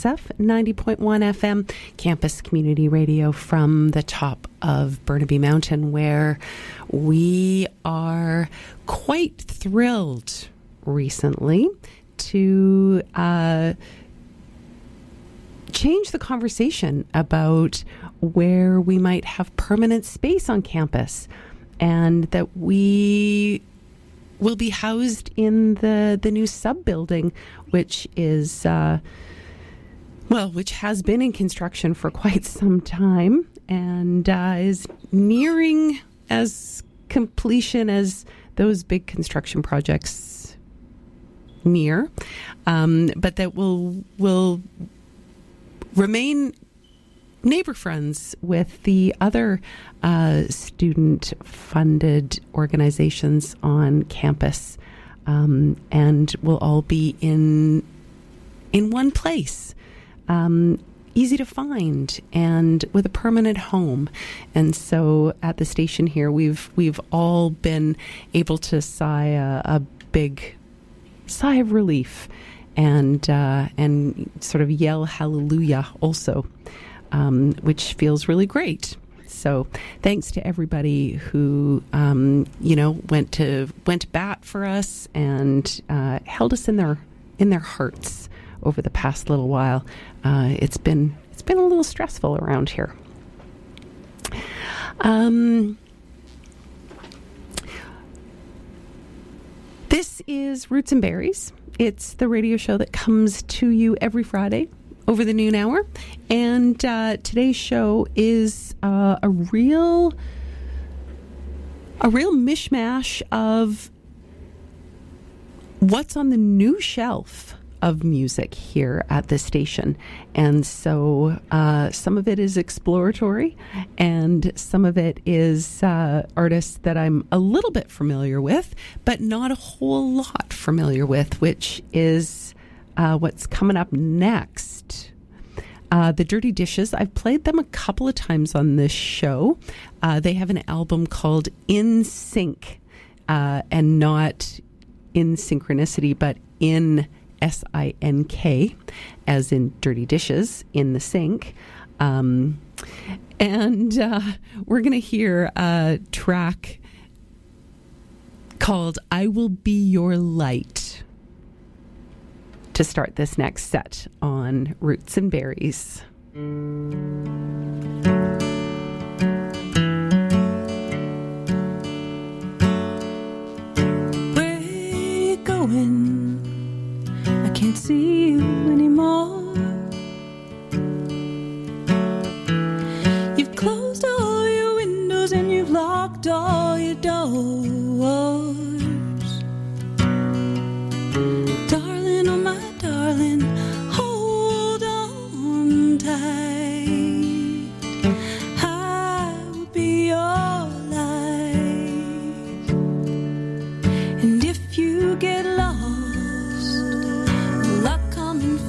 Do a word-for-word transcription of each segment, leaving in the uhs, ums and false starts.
ninety point one F M, Campus Community Radio from the top of Burnaby Mountain, where we are quite thrilled recently to uh, change the conversation about where we might have permanent space on campus, and that we will be housed in the, the new sub-building, which is... Uh, Well, which has been in construction for quite some time and uh, is nearing as completion as those big construction projects near, um, but that will will remain neighbor friends with the other uh, student-funded organizations on campus, um, and will all be in in one place. Um, easy to find and with a permanent home. And so at the station here, we've we've all been able to sigh a, a big sigh of relief and uh, and sort of yell hallelujah also, um, which feels really great. So thanks to everybody who um, you know went to went to bat for us and uh, held us in their in their hearts over the past little while. Uh, it's been it's been a little stressful around here. Um, this is Roots and Berries. It's the radio show that comes to you every Friday over the noon hour, and uh, today's show is uh, a real a real mishmash of what's on the new shelf of music here at the station. And so uh, some of it is exploratory and some of it is uh, artists that I'm a little bit familiar with, but not a whole lot familiar with, which is uh, what's coming up next. Uh, the Dirty Dishes, I've played them a couple of times on this show. Uh, they have an album called In Sync, uh, and not in synchronicity, but in S I N K, as in dirty dishes in the sink. Um, and uh, we're going to hear a track called I Will Be Your Light to start this next set on Roots and Berries. Where you going? Can't see you anymore. You've closed all your windows and you've locked all your doors. Darling, oh my darling, hold on tight. I will be your light. And if you get lost,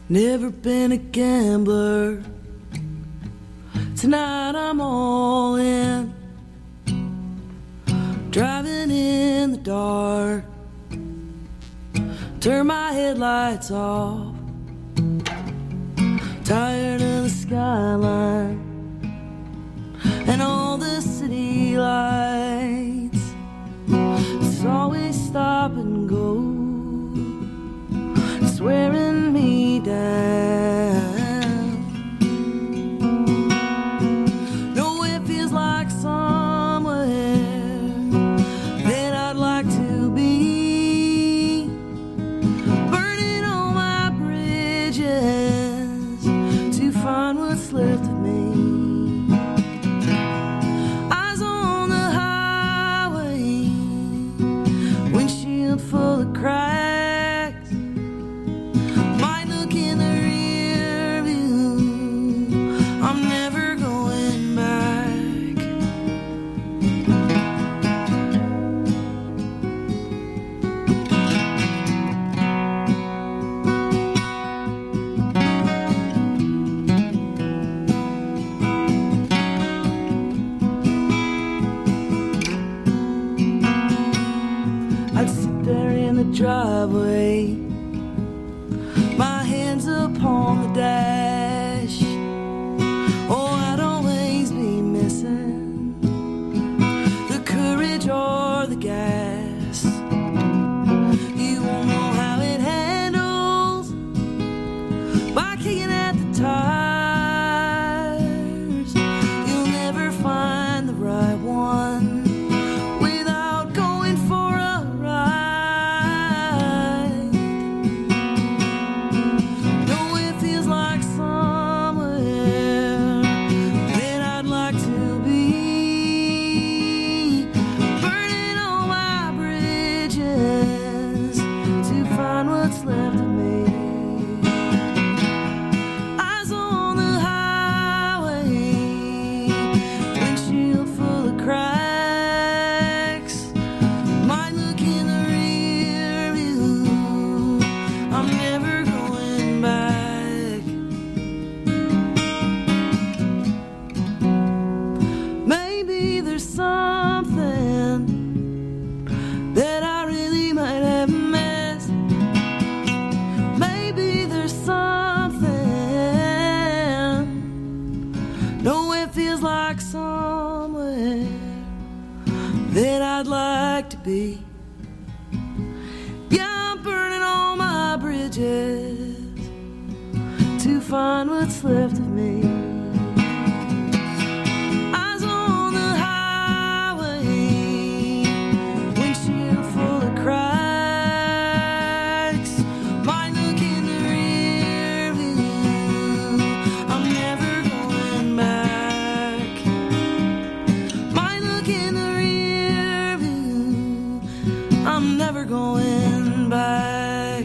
Never been a gambler. Tonight I'm all in. Driving in the dark. Turn my headlights off. Tired of the skyline and all the city lights. It's always stop and go. It's wearing me down. No, it feels like somewhere that I'd like to be. Burning all my bridges to find what's left of me. Eyes on the highway, windshield full of cracks. Might look in the rear view, I'm never going back. I'd sit there in the driveway, my hands upon the dash. Oh, I'd always be missing the courage or the gas. You won't know how it handles by kicking at the tires. You'll never find the right one without going for a ride. No, it feels like somewhere that I'd like to be. Burning all my bridges to find what's left of me. Eyes on the highway, windshield full of cracks. Might look in the rear view, I'm never going back. Maybe there's something that I really might have missed. Maybe there's something. No, it feels like somewhere that I'd like to be. Yeah, I'm burning all my bridges to find what's left of me. Eyes on the highway, windshield full of cracks. Might look in the rear view, I'm never going back. Might look in the rear view, I'm never going back.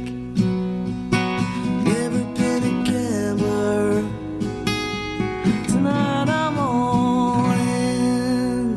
Never been a gambler. Tonight I'm all in.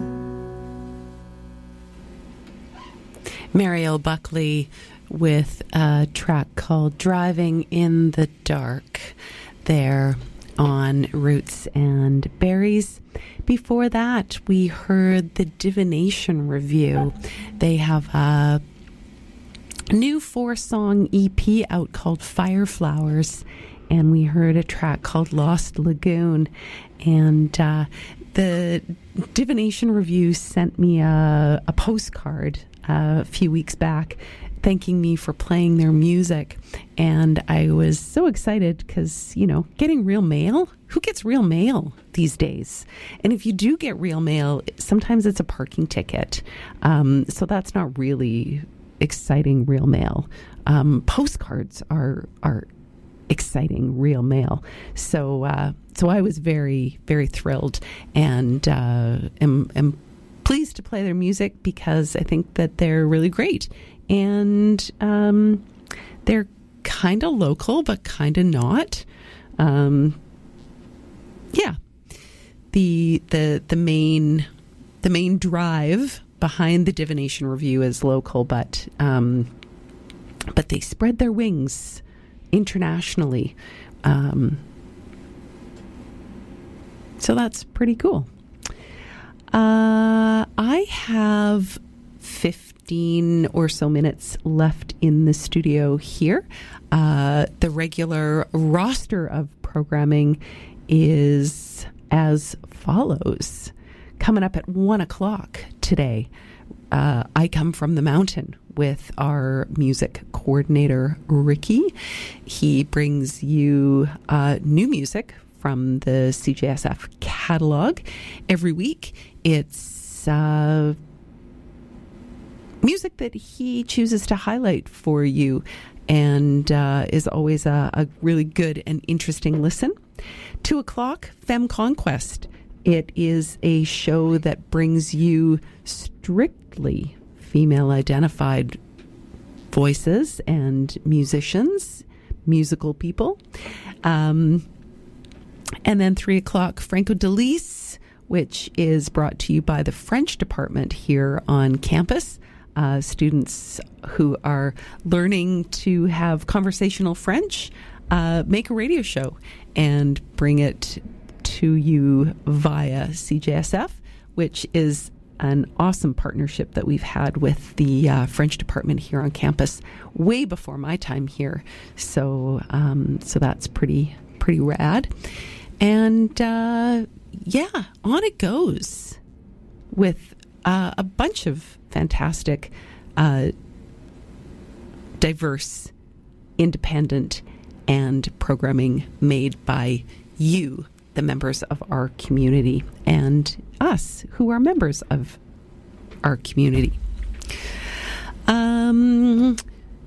Mariel Buckley with a track called Driving in the Dark there on Roots and Berries. Before that, we heard the Divination Review. They have a new four-song E P out called Fire Flowers, and we heard a track called Lost Lagoon. And uh, the Divination Review sent me a, a postcard uh, a few weeks back thanking me for playing their music. And I was so excited because, you know, getting real mail, who gets real mail these days? And if you do get real mail, sometimes it's a parking ticket. Um, so that's not really exciting real mail. Um, postcards are are exciting real mail. So uh, so I was very, very thrilled and uh, am, am pleased to play their music because I think that they're really great. And um, they're kind of local, but kind of not. Um, yeah. The the the main the main drive behind the Divination Review is local, but um, but they spread their wings internationally. Um, so that's pretty cool. Uh, I have fifteen or so minutes left in the studio here. Uh, the regular roster of programming is as follows. Coming up at one o'clock today, uh, I Come From the Mountain with our music coordinator, Ricky. He brings you uh, new music from the C J S F catalog every week. It's uh, music that he chooses to highlight for you, and uh, is always a, a really good and interesting listen. Two o'clock, Femme Conquest. It is a show that brings you strictly female-identified voices and musicians, musical people. Um, and then three o'clock, Franco Delis, which is brought to you by the French department here on campus. Uh, students who are learning to have conversational French uh, make a radio show and bring it to you via C J S F, which is an awesome partnership that we've had with the uh, French department here on campus way before my time here. So, um, so that's pretty pretty rad. And uh, yeah, on it goes with uh, a bunch of fantastic, uh, diverse, independent, and programming made by you, the members of our community, and us, who are members of our community. Um,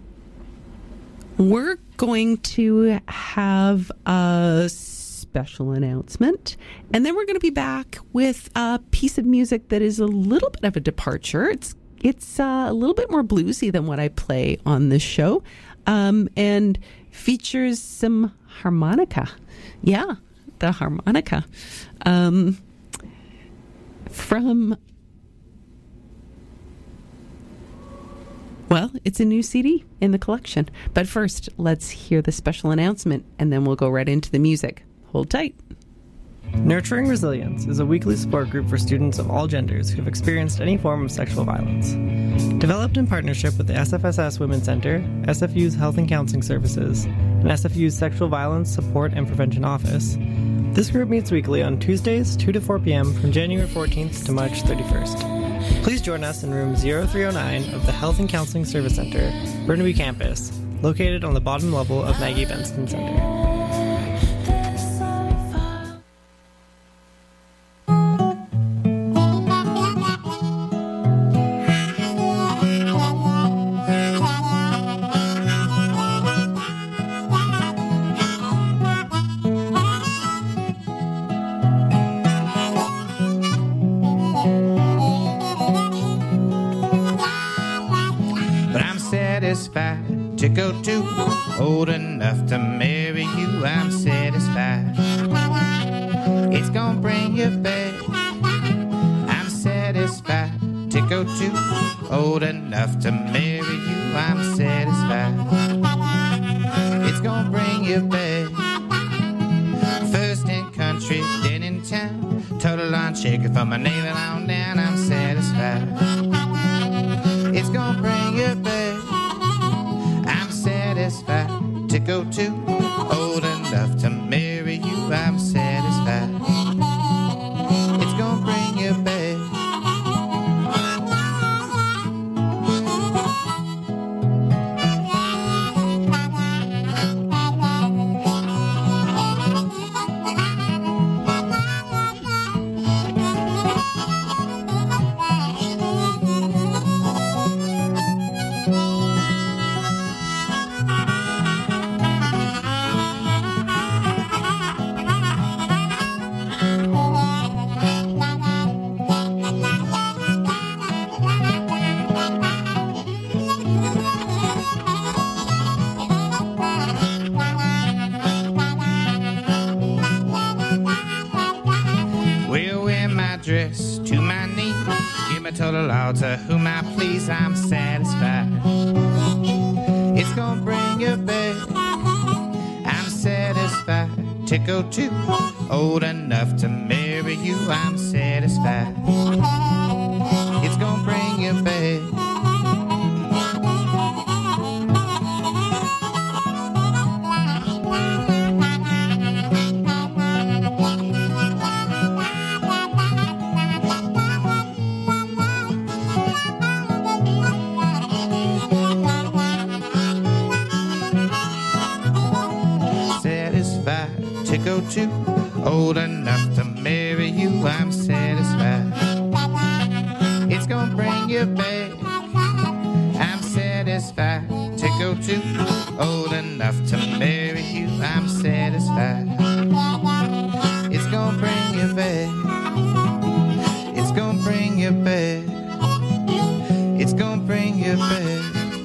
we're going to have a special announcement, and then we're going to be back with a piece of music that is a little bit of a departure. It's it's uh, a little bit more bluesy than what I play on this show, um, and features some harmonica. Yeah, the harmonica. Um, from, well, it's a new C D in the collection. But first, let's hear the special announcement, and then we'll go right into the music. Hold tight. Nurturing Resilience is a weekly support group for students of all genders who have experienced any form of sexual violence. Developed in partnership with the S F S S Women's Center, S F U's Health and Counseling Services, and S F U's Sexual Violence Support and Prevention Office, this group meets weekly on Tuesdays, two to four p.m. from January fourteenth to March thirty-first. Please join us in room zero three oh nine of the Health and Counseling Service Center, Burnaby Campus, located on the bottom level of Maggie Benston Center. To go to, old enough to marry you, I'm satisfied. It's gonna bring you back. I'm satisfied. To go to, old enough to marry you, I'm satisfied. It's gonna bring you back. First in country, then in town. Total on shaker from my navel on down, I'm satisfied. It's gonna bring you back. Satisfied to go to, old enough to marry you, I'm satisfied. It's gonna bring you back. Total altar, whom I please, I'm satisfied. It's gonna bring you back. to go to. Old enough to marry you, I'm satisfied. It's gonna bring you back. To go to, old enough to marry you, I'm satisfied. It's gonna bring you back. I'm satisfied. To go to, old enough to marry you, I'm satisfied. It's gonna bring you back. It's gonna bring you back. It's gonna bring you back.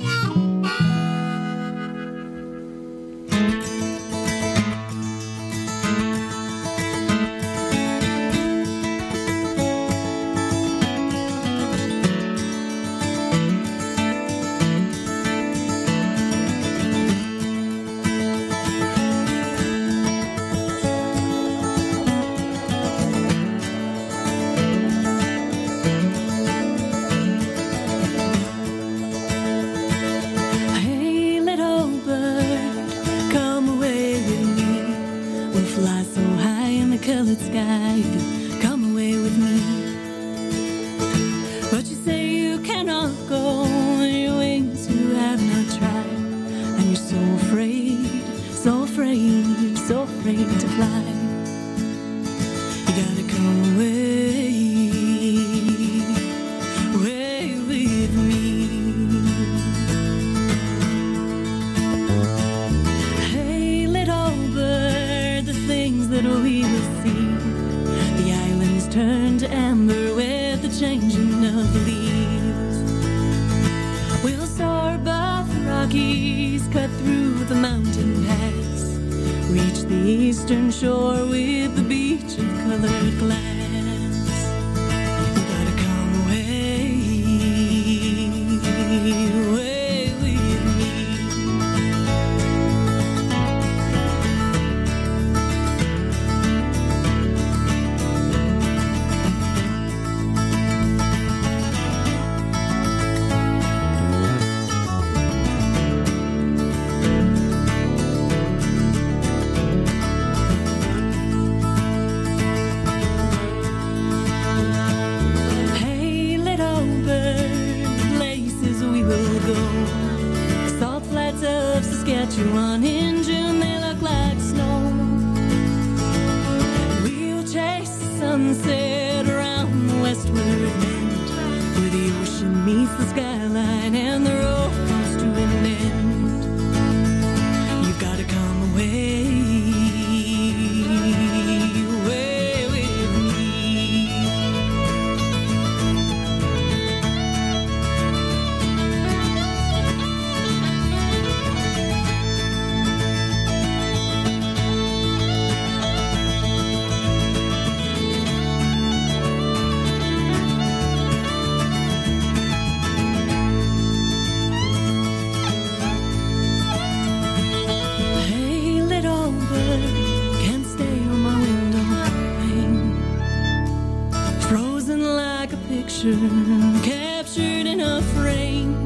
Captured in a frame.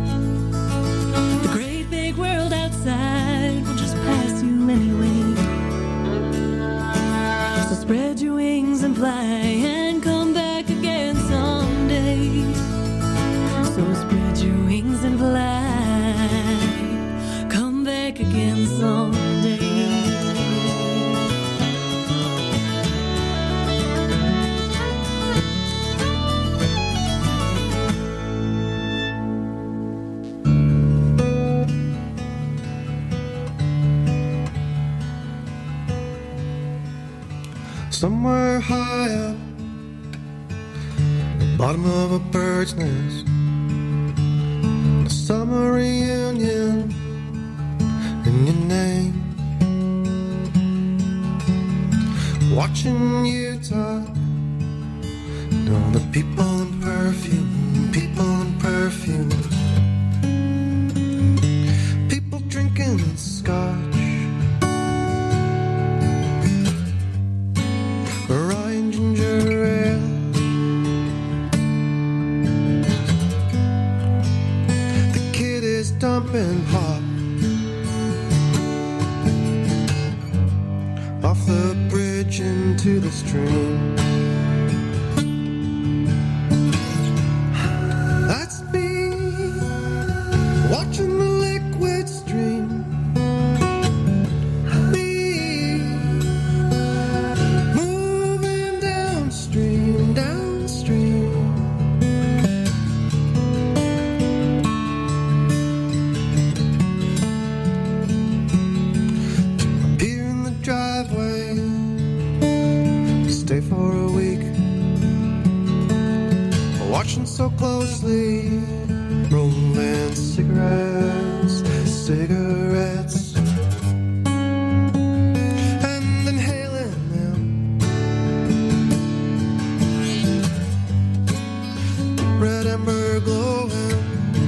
The great big world outside will just pass you anyway. So spread your wings and fly and come back again someday. So spread your wings and fly, come back again someday. Somewhere high up, the bottom of a bird's nest, a summer reunion in your name. Watching you talk, and all the people in perfume, people in perfume, people drinking scotch. into the stream. That's me, watching the liquid stream. Me, moving downstream, downstream. Appear in the driveway, stay for a week. Watching so closely, rolling cigarettes, cigarettes, and inhaling them. Red ember glowing,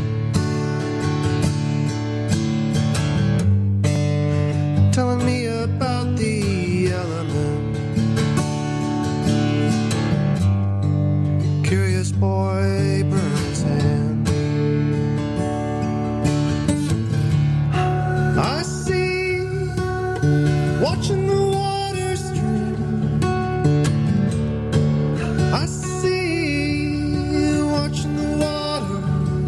telling me about the element. Curious boy burns hand. I see, watching the water stream. I see, watching the water.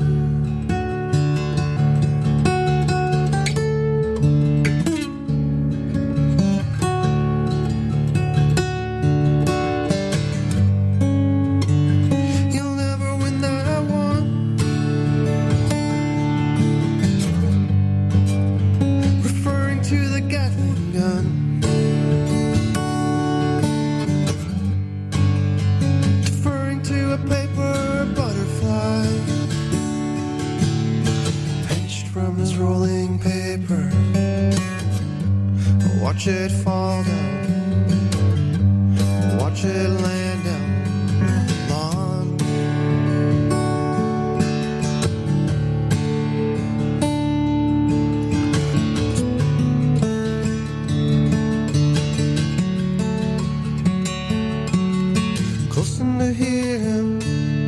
You'll never win that one. Referring to the Gatling gun. Deferring to a paper butterfly. Pinched from his rolling paper. Watch it fall down. Watch it land down. Lawn. Close enough to hear him,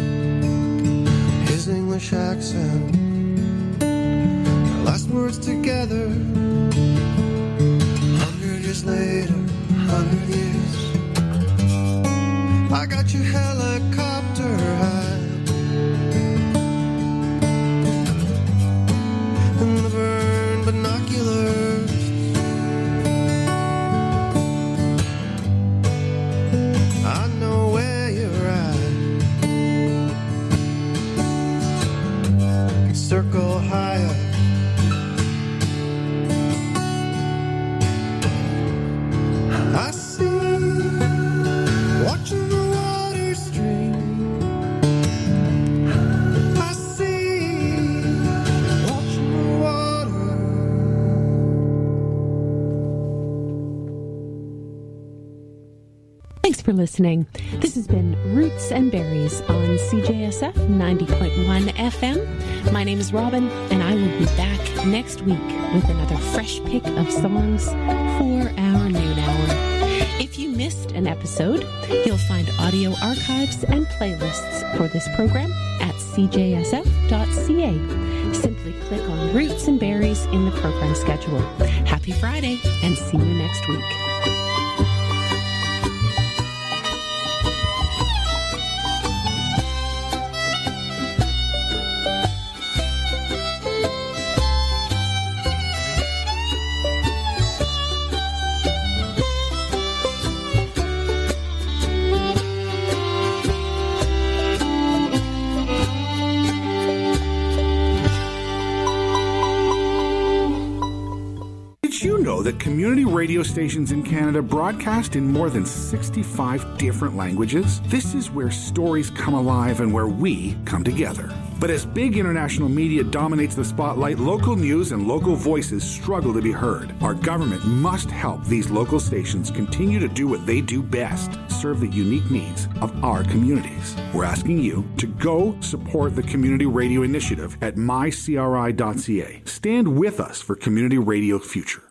his English accent. Our last words together, hundred years later, hundred years. I got your helicopter high and the burn binoculars. I know where you're at. Circle higher. I see, watching the water stream. I see, watching the water. Thanks for listening. This has been Roots and Berries on C J S F ninety point one F M. My name is Robin, and I will be back next week with another fresh pick of songs for our noon hour. If you missed an episode, you'll find audio archives and playlists for this program at c j s f dot c a. Simply click on Roots and Berries in the program schedule. Happy Friday, and see you next week. Did you know that community radio stations in Canada broadcast in more than sixty-five different languages? This is where stories come alive and where we come together. But as big international media dominates the spotlight, local news and local voices struggle to be heard. Our government must help these local stations continue to do what they do best, serve the unique needs of our communities. We're asking you to go support the Community Radio Initiative at my c r i dot c a. Stand with us for Community Radio Future.